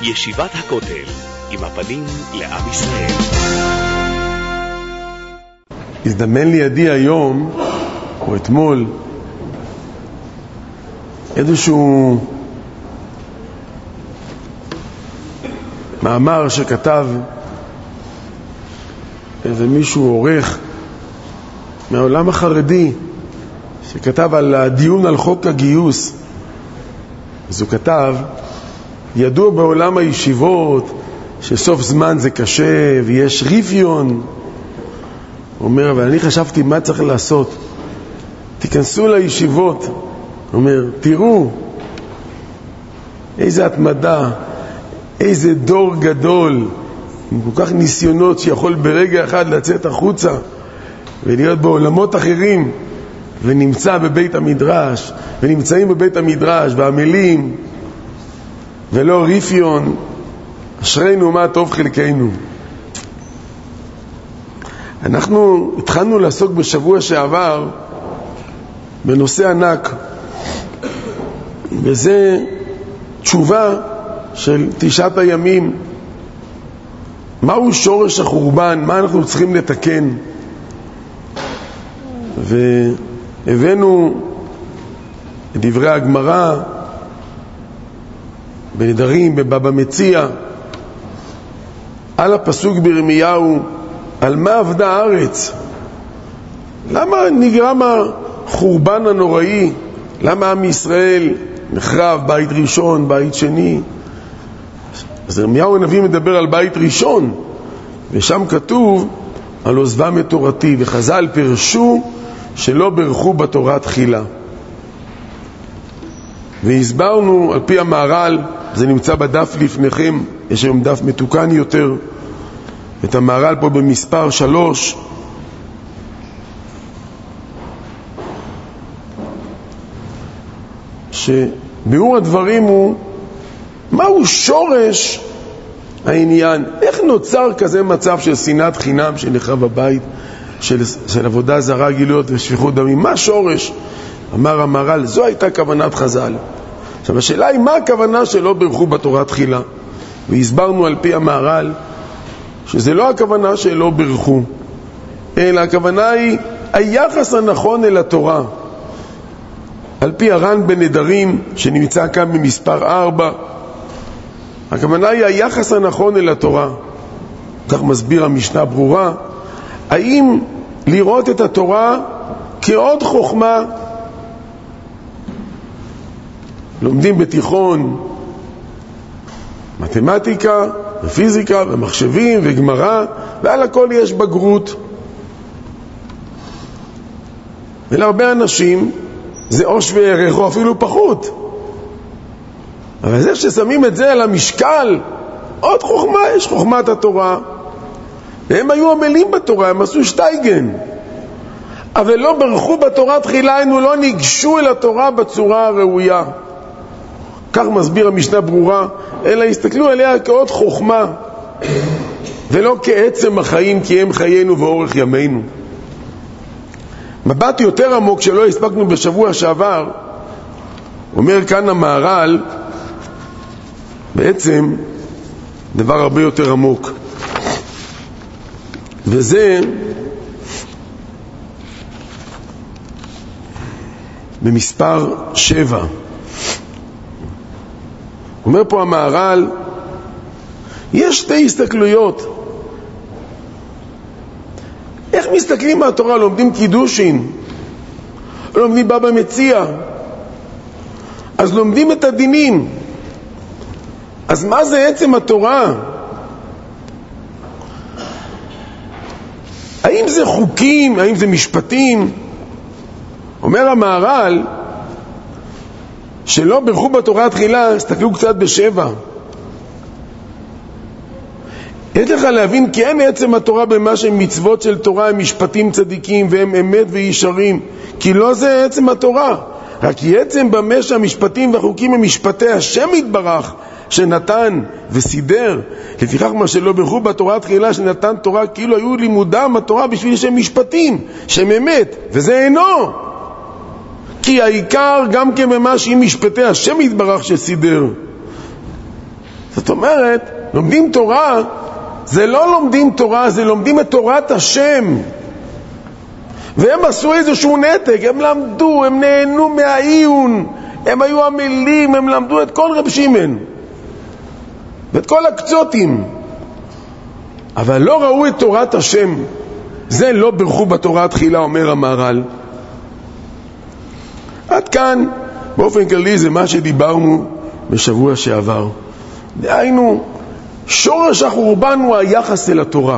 ישיבת הכותל, עם הפנים לעם ישראל. הזדמן לידי היום, או אתמול, איזשהו מאמר שכתב איזה מישהו עורך מהעולם החרדי, שכתב על הדיון על חוק הגיוס. אז הוא כתב, ידוע בעולם הישיבות שסוף זמן זה קשה ויש ריפיון. הוא אומר, אבל אני חשבתי מה צריך לעשות. תיכנסו לישיבות. הוא אומר, תראו איזה התמדה, איזה דור גדול, עם כל כך ניסיונות שיכול ברגע אחד לצאת החוצה ולהיות בעולמות אחרים, ונמצא בבית המדרש, ונמצאים בבית המדרש ועמלים ולא ריפיון. אשרינו מה טוב חלקנו. אנחנו התחלנו לעסוק בשבוע שעבר בנושא ענק, וזה תשובה של 9 הימים. מהו שורש החורבן? מה אנחנו צריכים לתקן? והבאנו את דברי הגמרא בנדרים, בבבא מציע, על הפסוק בירמיהו, על מה עבדה הארץ? למה נגרם החורבן הנוראי? למה עם ישראל נחרב? בית ראשון, בית שני. אז ירמיהו הנביא מדבר על בית ראשון, ושם כתוב על עוזבם את תורתי, וחז"ל פירשו שלא ברכו בתורה תחילה. והסברנו על פי המהר"ל, זה נמצא בדף לפניכם, יש היום דף מתוקן יותר, את המהר"ל פה במספר 3, שביאור הדברים הוא מהו שורש העניין, איך נוצר כזה מצב של שנאת חינם שנחרב הבית, של עבודה זרה, גילויות ושפיכות דמים. מה שורש? אמר המהר"ל, זו הייתה כוונת חז"ל. עכשיו השאלה היא מה הכוונה שלא ברכו בתורה תחילה, והסברנו על פי המהר"ל שזה לא הכוונה שלא ברכו, אלא הכוונה היא היחס הנכון אל התורה. על פי הר"ן בנדרים שנמצא כאן במספר 4, הכוונה היא היחס הנכון אל התורה. כך מסביר המשנה ברורה, האם לראות את התורה כעוד חוכמה? לומדים בתיכון מתמטיקה ופיזיקה ומחשבים וגמרא, ועל הכל יש בגרות. ולהרבה אנשים זה או שווה ערך או אפילו פחות. אבל זה ששמים את זה על המשקל, עוד חוכמה, יש חוכמת התורה. והם היו עמלים בתורה, הם עשו שטייגן. אבל לא ברכו בתורה תחילה, הם לא ניגשו אל התורה בצורה הראויה. כך מסביר המשנה ברורה, אלא הסתכלו עליה כעוד חוכמה, ולא כעצם החיים, כי הם חיינו ואורך ימינו. מבט יותר עמוק שלא הספקנו בשבוע שעבר, אומר כאן המהר"ל, בעצם דבר הרבה יותר עמוק, וזה במספר 7. אומר פה המהר"ל, יש 2 הסתכלויות. איך מסתכלים מהתורה? לומדים קידושין, לומדים בבא מציע, אז לומדים את הדינים. אז מה זה עצם התורה? האם זה חוקים? האם זה משפטים? אומר המהר"ל, שלא ברכו בתורה תחילה, הסתכלו קצת ב7. יש לך להבין כי אין עצם התורה במה שהם מצוות של תורה, הם משפטים צדיקים והם אמת וישרים, כי לא זה עצם התורה, רק עצם במה שהמשפטים והחוקים הם משפטי השם יתברך שנתן וסידר. לפיכך מה שלא ברכו בתורה תחילה, שנתן תורה כאילו היו לימודם התורה בשביל שהם משפטים שהם אמת, וזה אינו, כי העיקר גם כממה שהיא משפטי השם יתברך שסידר. זאת אומרת, לומדים תורה, זה לא לומדים תורה, זה לומדים את תורת השם. והם עשו איזשהו נתק, הם למדו, הם נהנו מהעיון, הם היו עמלים, הם למדו את כל רב שמעון ואת כל הקצותים, אבל לא ראו את תורת השם. זה לא ברכו בתורה תחילה, אומר המהר"ל. עד כאן באופן כללי זה מה שדיברנו בשבוע שעבר. דהיינו, שורש החורבן הוא היחס אל התורה.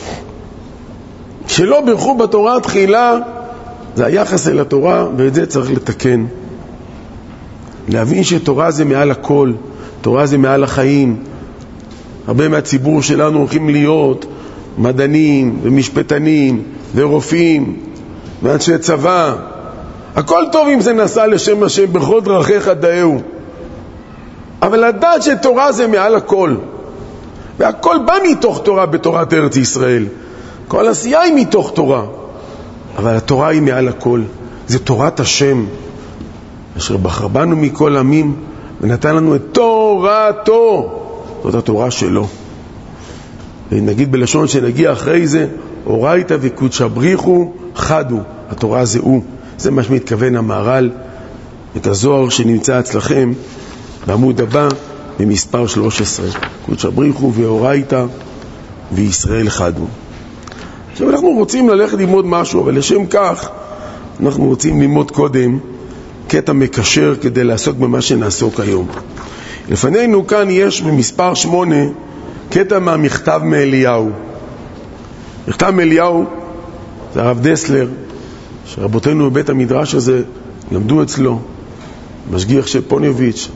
שלא ברכו בתורה תחילה זה היחס אל התורה, ואת זה צריך לתקן. להבין שתורה זה מעל הכל, תורה זה מעל החיים. הרבה מהציבור שלנו הולכים להיות מדענים ומשפטנים ורופאים ואנשי צבא. הכל טוב אם זה נעשה לשם השם, בכל דרכיך דאהו. אבל לדעת שתורה זה מעל הכל, והכל בא מתוך תורה בתורת ארץ ישראל. כל עשייה היא מתוך תורה, אבל התורה היא מעל הכל. זה תורת השם אשר בחר בנו מכל עמים ונתן לנו את תורתו. זאת התורה שלו. ונגיד בלשון שנגיע אחרי זה, אורייתא וקודשא בריחו חדו. התורה זה הוא. זה מה שמתכוון המהר"ל, את הזוהר שנמצא אצלכם בעמוד הבא במספר 13. קודשא בריחו ואורייתא וישראל חדו. עכשיו אנחנו רוצים ללכת ללמוד משהו, אבל לשם כך אנחנו רוצים ללמוד קודם קטע מקשר כדי לעסוק במה שנעסוק היום. לפנינו כאן יש במספר 8 קטע מהמכתב מאליהו. מכתב מאליהו זה הרב דסלר, שרבותינו בבית המדרש הזה למדו אצלו, משגיח של פוניביץ',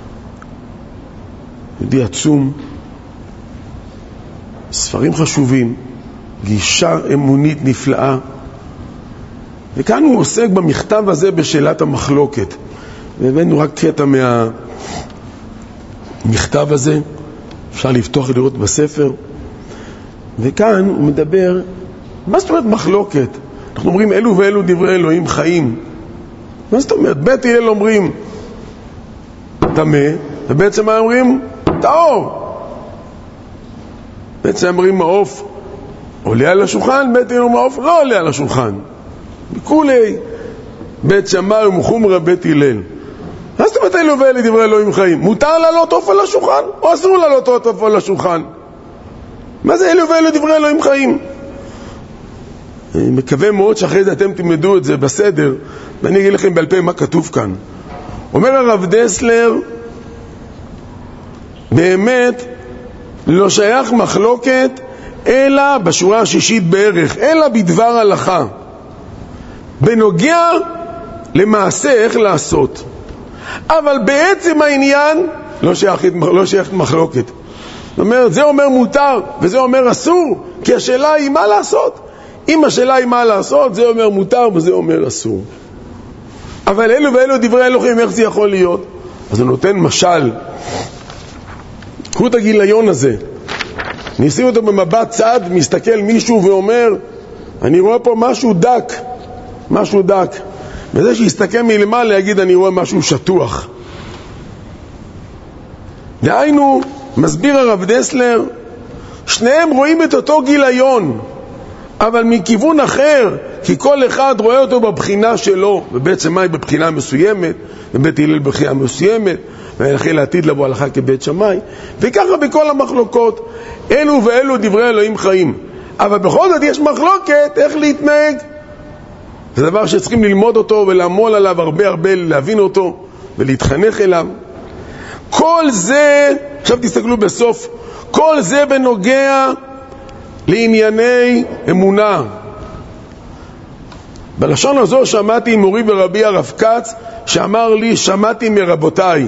יהודי עצום, ספרים חשובים, גישה אמונית נפלאה. וכאן הוא עוסק במכתב הזה בשאלת המחלוקת. והבאנו רק קטע מהמכתב הזה, אפשר לפתוח לראות בספר. וכאן הוא מדבר, מה זאת אומרת מחלוקת? אנחנו אומרים אלו ואלו דברי אלוהים חיים. מה זאת אומרת? בית הלל אומרים טמא, ובעצם מה אומרים? טהור. בעצם אומרים מעוף עולה על השולחן, בית הלל מעוף לא עולה על השולחן. בכולי בית שמאי ומחומרא בית הלל. מה זאת אומרת אלו ואלו דברי אלוהים חיים? מותר לעלות עוף על השולחן או אסור לעלות עוף על השולחן? מה זה אלו ואלו דברי אלוהים חיים? אני מקווה מאוד שאחרי זה אתם תלמדו את זה בסדר, ואני אגיד לכם בעל פה מה כתוב כאן. אומר הרב דסלר, באמת לא שייך מחלוקת אלא בשורה השישית בערך, אלא בדבר הלכה, בנוגע למעשה איך לעשות. אבל בעצם העניין לא שייך מחלוקת. זאת אומרת, זה אומר מותר וזה אומר אסור, כי השאלה היא מה לעשות. אם השאלה היא מה לעשות, זה אומר מותר וזה אומר אסור. אבל אלו ואלו דברי אלוהים, איך זה יכול להיות? אז הוא נותן משל. קחו את הגיליון הזה, ניסים אותו במבט צד, מסתכל מישהו ואומר, אני רואה פה משהו דק, משהו דק. וזה שיסתכל מלמעלה יגיד, אני רואה משהו שטוח. דהיינו, מסביר הרב דסלר, שניהם רואים את אותו גיליון, אבל מכיוון אחר, כי כל אחד רואה אותו בבחינה שלו, ובעצם מה היא בבחינה מסוימת, ובית הלל בבחינה מסוימת, ולכן לעתיד לבוא הלכה כבית שמאי, וככה בכל המחלוקות, אלו ואלו דברי אלוהים חיים. אבל בכל זאת יש מחלוקת איך להתנהג. זה דבר שצריכים ללמוד אותו ולעמול עליו הרבה, להבין אותו ולהתחנך אליו. כל זה, עכשיו תסתכלו בסוף, כל זה בנוגע לענייני אמונה. בלשון הזו שמעתי מורי ורבי הרב כץ, שאמר לי, שמעתי מרבותיי,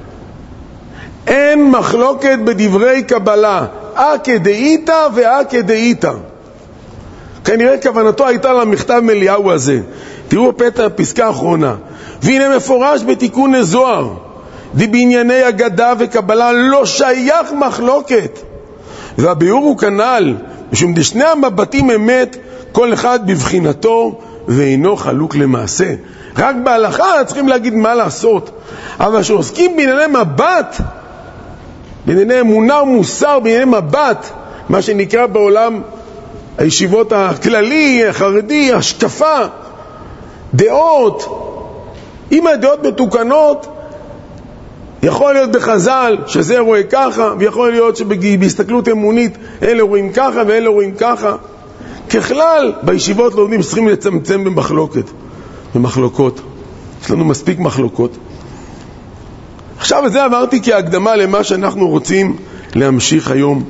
אין מחלוקת בדברי קבלה, כדאיתא וכדאיתא. כנראה כוונתו הייתה למכתב מאליהו הזה. תראו פתח הפסקה האחרונה, והנה מפורש בתיקון הזוהר, בענייני אגדה וקבלה לא שייך מחלוקת, והביאור הוא כנ"ל, משום דשני המבטים אמת, כל אחד בבחינתו ואינו חלוק למעשה. רק בהלכה צריכים להגיד מה לעשות, אבל שעוסקים בענייני מבט, בענייני אמונה ומוסר, בענייני מבט, מה שנקרא בעולם הישיבות הכללי, החרדי, השקפה, דעות. אם הדעות מתוקנות, יכול להיות בחז"ל שזה רואה ככה, ויכול להיות שבהסתכלות אמונית אלה רואים ככה ואלה רואים ככה. ככלל, בישיבות לומדים צריכים לצמצם במחלוקות. יש לנו מספיק מחלוקות. עכשיו את זה אמרתי כהקדמה למה שאנחנו רוצים להמשיך היום,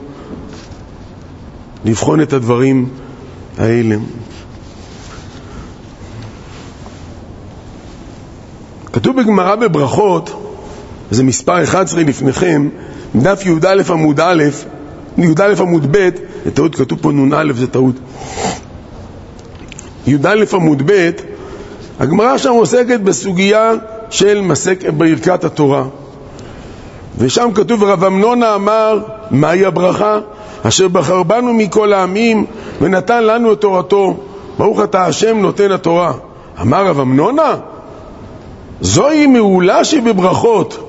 לבחון את הדברים האלה. כתוב בגמרא בברכות, זה מספר 11 לפניכם, דף י"א עמוד א', י"א עמוד ב', זה טעות, כתוב פה נ"א, זה טעות. י"א עמוד ב', הגמרא שם עוסקת בסוגיה של ברכת התורה. ושם כתוב, רב אמנון אמר, מהי הברכה? אשר בחר בנו מכל העמים ונתן לנו את תורתו. ברוך אתה השם נותן התורה. אמר רב אמנונה, זוהי מעולה שבברכות.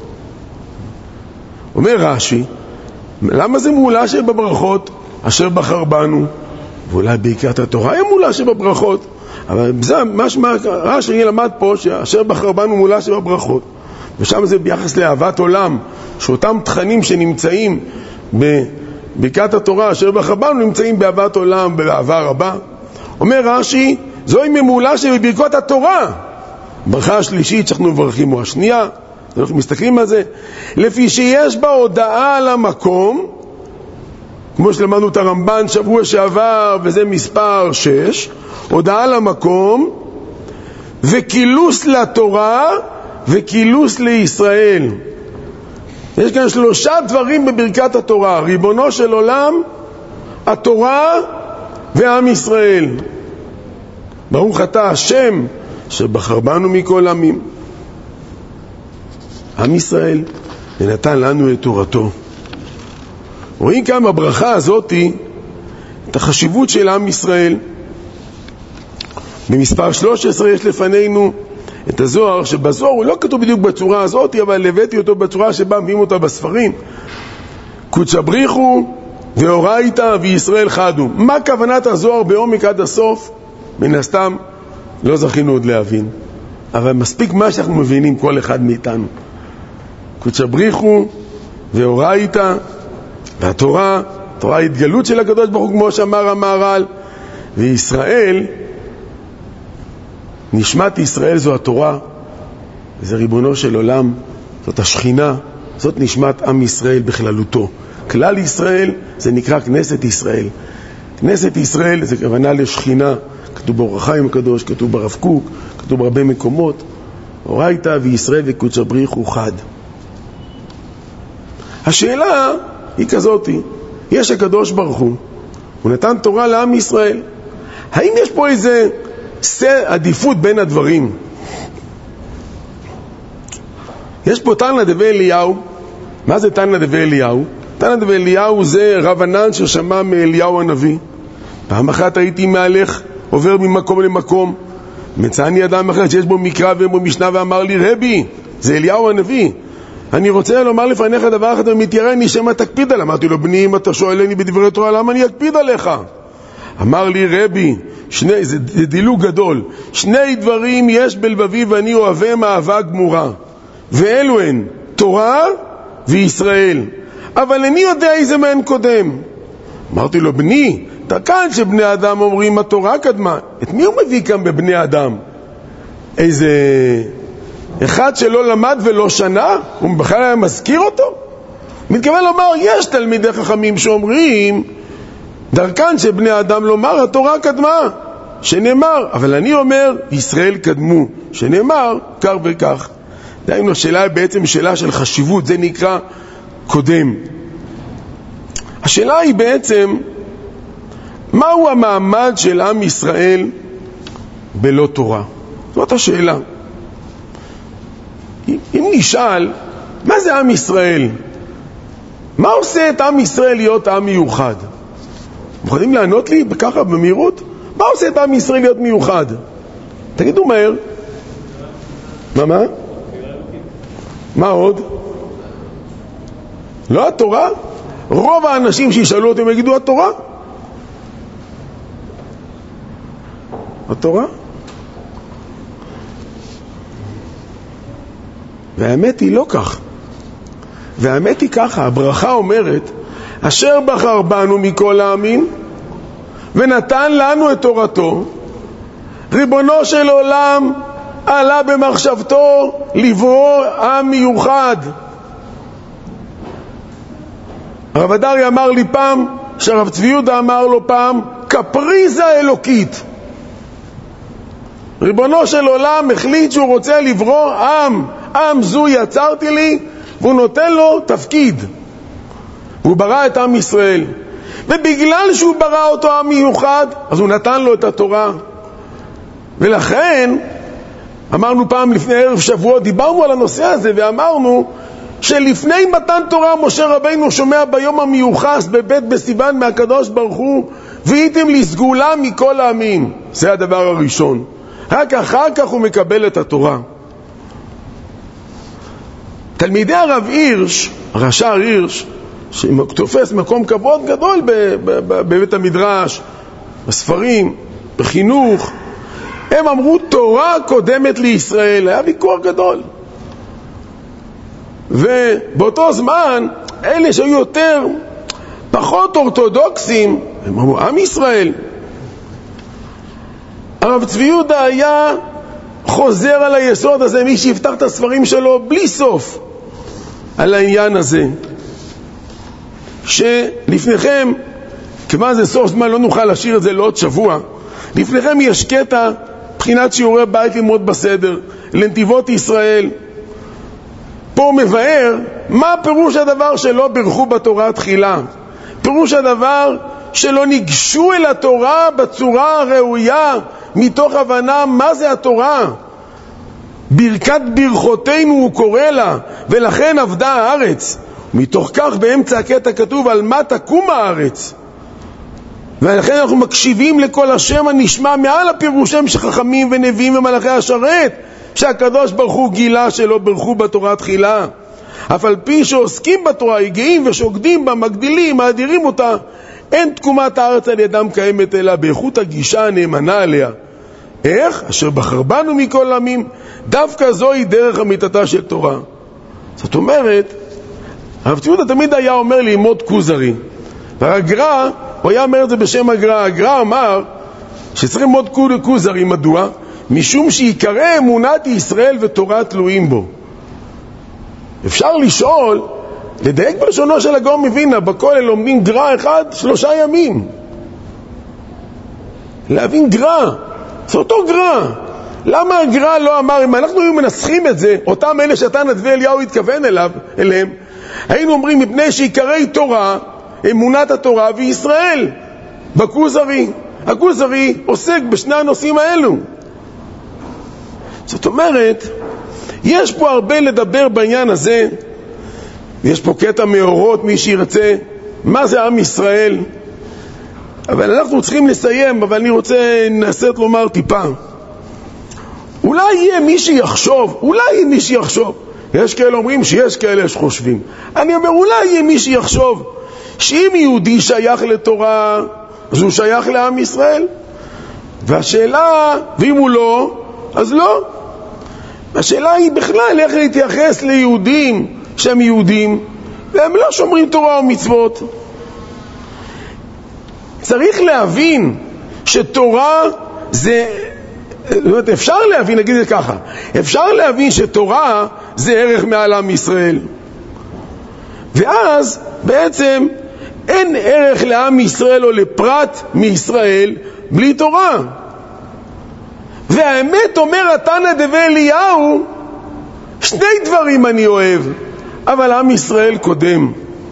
אומר רש"י, למה זה מעולה שבברכות? אשר בחר בנו. ואולי ברכת התורה היא מעולה שבברכות. אבל זה מה רש"י למד פה, שאשר בחר בנו מעולה שבברכות. ושם זה ביחס לאהבת עולם, שאותם תכנים שנמצאים בברכת התורה אשר בחר בנו נמצאים באהבת עולם ובאהבה רבה. אומר רש"י, זוהי ממעולה שבברכות התורה. ברכה השלישית שאנחנו מברכים, או השנייה, אנחנו מסתכלים על זה, לפי שיש בה הודעה על המקום, כמו שלמדנו את הרמב"ן שבוע שעבר, וזה מספר 6, הודעה על המקום, וכילוס לתורה, וכילוס לישראל. יש כאן 3 דברים בברכת התורה, ריבונו של עולם, התורה ועם ישראל. ברוך אתה השם שבחר בנו מכל עמים, עם ישראל, ונתן לנו את תורתו. רואים כאן בברכה הזאת את החשיבות של עם ישראל. במספר 13 יש לפנינו את הזוהר, שבזוהר הוא לא כתוב בדיוק בצורה הזאת, אבל הבאתי אותו בצורה שבה מביאים אותה בספרים. קודש בריחו ואורייתא וישראל חדו. מה כוונת הזוהר בעומק עד הסוף? מן הסתם לא זכינו עוד להבין, אבל מספיק מה שאנחנו מבינים כל אחד מאיתנו. קודש בריחו ואורייתא, והתורה, התורה היא התגלות של הקדוש ברוך הוא, כמו שאמר המהר"ל. וישראל, נשמת ישראל זו התורה, וזה ריבונו של עולם, זאת השכינה, זאת נשמת עם ישראל בכללותו. כלל ישראל זה נקרא כנסת ישראל. כנסת ישראל זה כוונה לשכינה, כתוב באור החיים הקדוש, כתוב ברב קוק, כתוב בהרבה מקומות. אורייתא וישראל וקודש בריחו חד. השאלה היא כזאת, יש הקדוש ברוך הוא נתן תורה לעם ישראל. האם יש פה איזה עדיפות בין הדברים? יש פה תנא דבי אליהו. מה זה תנא דבי אליהו? תנא דבי אליהו זה רב ענן ששמע מאליהו הנביא. פעם אחת הייתי מהלך, עובר ממקום למקום, מצאני אדם אחר שיש בו מקרא ובו משנה, ואמר לי, רבי, זה אליהו הנביא, אני רוצה לומר לפניך דבר אחד ומתיירני, שמה תקפיד עליו. אמרתי לו, בני, אם אתה שואלני בדברי תורה, למה אני אקפיד עליך? אמר לי, רבי, זה דילוג גדול, 2 דברים יש בלבבי ואני אוהבם אהבה גמורה, ואלו הן תורה וישראל, אבל אני יודע איזה מהן קודם. אמרתי לו, בני, אתה כאן שבני אדם אומרים התורה קדמה. את מי הוא מביא כאן בבני אדם? איזה אחד שלא למד ולא שנה? הוא בכלל היה מזכיר אותו? מתכוון לומר, יש תלמידי חכמים שאומרים דרכן שבני אדם לומר התורה קדמה, שנאמר, אבל אני אומר ישראל קדמו, שנאמר כך וכך. דהיינו, השאלה בעצם שאלה של חשיבות, זה נקרא קודם. השאלה היא בעצם, מהו המעמד של עם ישראל בלא תורה? זאת השאלה. אם נשאל, מה זה עם ישראל? מה עושה את עם ישראל להיות עם מיוחד? יכולים לענות לי ככה במהירות? מה עושה את עם ישראל להיות מיוחד? תגידו מהר. מה? מה עוד? לא התורה. רוב האנשים שישאלו אותם יגידו התורה. התורה. והאמת היא לא כך. והאמת היא ככה, הברכה אומרת, אשר בחר בנו מכל העמים ונתן לנו את תורתו, ריבונו של עולם עלה במחשבתו לברוא עם מיוחד. הרב אדרי אמר לי פעם, שהרב צבי יהודה אמר לו פעם, קפריזה אלוקית. ריבונו של עולם החליט שהוא רוצה לברוא עם זו יצרתי לי, והוא נותן לו תפקיד. והוא ברא את עם ישראל. ובגלל שהוא ברא אותו עם מיוחד, אז הוא נתן לו את התורה. ולכן, אמרנו פעם לפני ערב שבועות, דיברנו על הנושא הזה ואמרנו שלפני מתן תורה משה רבינו שומע ביום המיוחס בבית בסיוון מהקדוש ברוך הוא, והייתם לי סגולה מכל העמים. זה הדבר הראשון. רק אחר כך הוא מקבל את התורה. תלמידי הרב הירש, הרש"ר הירש, שתופס מקום כבוד גדול בבית המדרש, בספרים, בחינוך, הם אמרו תורה קודמת לישראל. היה ויכוח גדול. ובאותו זמן, אלה שהיו פחות אורתודוקסים, הם אמרו עם ישראל. הרב צבי יהודה היה חוזר על היסוד הזה, מי שיפתח את הספרים שלו בלי סוף על העניין הזה, שלפניכם, כמה זה סוף זמן, לא נוכל להשאיר את זה לעוד שבוע, לפניכם יש קטע בחינת שיעורי בית ללמוד בסדר לנתיבות ישראל. פה הוא מבאר מה פירוש הדבר שלא ברכו בתורה תחילה, פירוש הדבר שלא ניגשו אל התורה בצורה הראויה, מתוך הבנה מה זה התורה. ברכת ברכותינו הוא קורא לה, ולכן עבדה הארץ. מתוך כך באמצע הקטע כתוב על מה תקום הארץ. ולכן אנחנו מקשיבים לכל השם הנשמע מעל הפירושם שחכמים ונביאים ומלאכי השרת, שהקדוש ברוך הוא גילה שלא ברכו בתורה תחילה. אף על פי שעוסקים בתורה, יגעים ושוקדים בה, מגדילים, מאדירים אותה, אין תקומת הארץ על ידם קיימת אלא באיכות הגישה הנאמנה עליה. איך? אשר בחר בנו מכל העמים, דווקא זוהי דרך אמיתתה של תורה. זאת אומרת, הרב צבי יהודה תמיד היה אומר ללמוד כוזרי, והגר"א, הוא היה אומר את זה בשם הגר"א. הגר"א אמר שצריכים ללמוד כוזרי. מדוע? משום שיקרא אמונת ישראל ותורה תלויים בו. אפשר לשאול, לדייק בלשונו של הגאון מווילנה, בכולל לומדים גר"א אחד 3 ימים. להבין גר"א, זה אותו גר"א. למה הגר"א לא אמר, אם אנחנו מנסחים את זה, אותם אלה שאתה נדבי אליהו התכוון אליהם, היינו אומרים מפני שיקראי תורה, אמונת התורה וישראל, בכוזרי. הכוזרי עוסק בשני הנושאים האלו. זאת אומרת, יש פה הרבה לדבר בעניין הזה. יש פה קטע מאורות, מי שירצה, מה זה עם ישראל. אבל אנחנו צריכים לסיים, אבל אני רוצה לנסות לומר טיפה. אולי יהיה מי שיחשוב, יש כאלה אומרים שיש כאלה שחושבים. אני אומר, אולי יהיה מי שיחשוב שאם יהודי שייך לתורה, אז הוא שייך לעם ישראל. והשאלה, ואם הוא לא, אז לא. השאלה היא בכלל איך להתייחס ליהודים שהם יהודים והם לא שומרים תורה ומצוות. צריך להבין שתורה זה, אפשר להבין, נגיד את זה ככה, אפשר להבין שתורה זה ערך מעל עם ישראל, ואז בעצם אין ערך לעם ישראל או לפרט מישראל בלי תורה. והאמת אומר התנא דבי אליהו, 2 דברים אני אוהב, אבל עם ישראל קודם.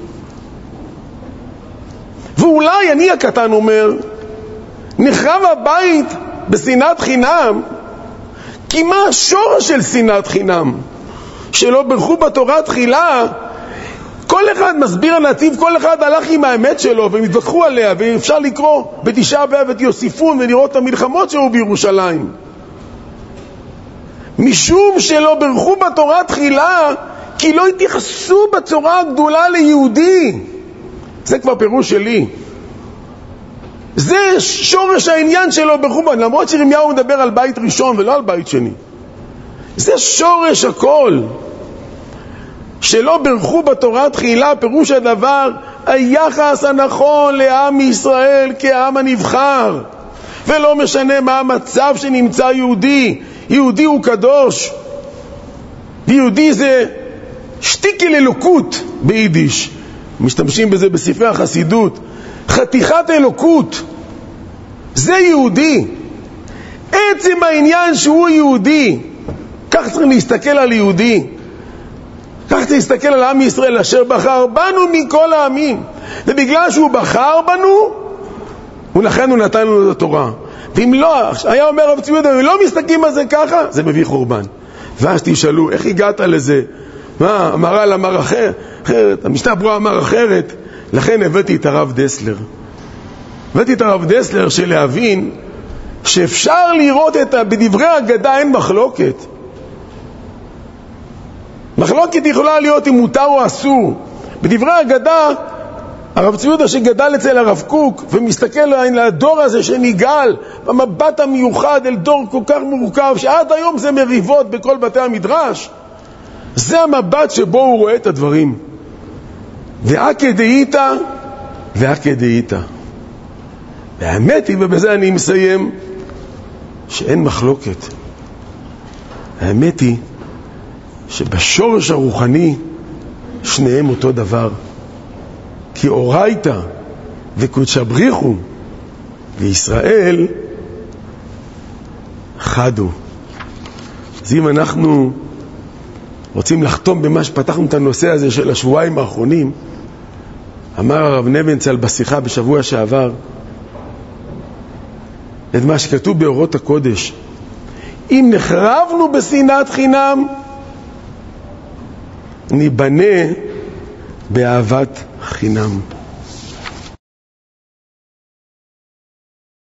ואולי אני הקטן אומר, נחרב הבית בשנאת חינם, כי מה השורש של שנאת חינם? שלא ברכו בתורה תחילה. כל אחד מסביר הנציב, כל אחד הלך עם האמת שלו והם התווכחו עליה, ואפשר לקרוא בתשעה באב את יוסיפון ולראות את המלחמות שהיו בירושלים. משום שלא ברכו בתורה תחילה, כי לא התייחסו בצורה הגדולה ליהודי. זה כבר פירוש שלי. זה שורש העניין שלו בחורבן, למרות שירמיהו מדבר על בית ראשון ולא על בית שני. זה שורש הכל. שלא ברכו בתורה תחילה, פירוש הדבר היחס הנכון לעם ישראל כעם הנבחר, ולא משנה מה המצב שנמצא יהודי. יהודי הוא קדוש, יהודי זה שטיקל אלוקות ביידיש, משתמשים בזה בספרי החסידות, חתיכת אלוקות. זה יהודי. עצם העניין שהוא יהודי, כך צריך להסתכל על יהודי, כך צריך להסתכל על עם ישראל אשר בחר בנו מכל העמים. ובגלל שהוא בחר בנו, ולכן הוא נתן לנו את התורה. ואם לא, היה אומר רב צבי יהודה, אם לא מסתכלים על זה ככה, זה מביא חורבן. ואז תשאלו, איך הגעת לזה? מה, המהר"ל אמר אחרת, המשנה ברורה אמר אחרת. לכן הבאתי את הרב דסלר. הבאתי את הרב דסלר שלהבין שאפשר לראות בדברי ההגדה אין מחלוקת. מחלוקת יכולה להיות אם מותר או אסור. בדברי ההגדה, הרב צבי יהודה שגדל אצל הרב קוק ומסתכל על הדור הזה שניגל במבט המיוחד אל דור כל כך מורכב שעד היום זה מריבות בכל בתי המדרש, זה המבט שבו הוא רואה את הדברים. ואקא דאיתא ואקא דאיתא. והאמת היא, ובזה אני מסיים, שאין מחלוקת. האמת היא שבשורש הרוחני שניהם אותו דבר. כי אורייתא וקודשא בריחו וישראל חדו. אז אם אנחנו רוצים לחתום במה שפתחנו את הנושא הזה של השבועיים האחרונים, אמר הרב נבנצל בשיחה בשבוע שעבר את מה שכתוב באורות הקודש: אם נחרבנו בשנאת חינם, ניבנה באהבת חינם.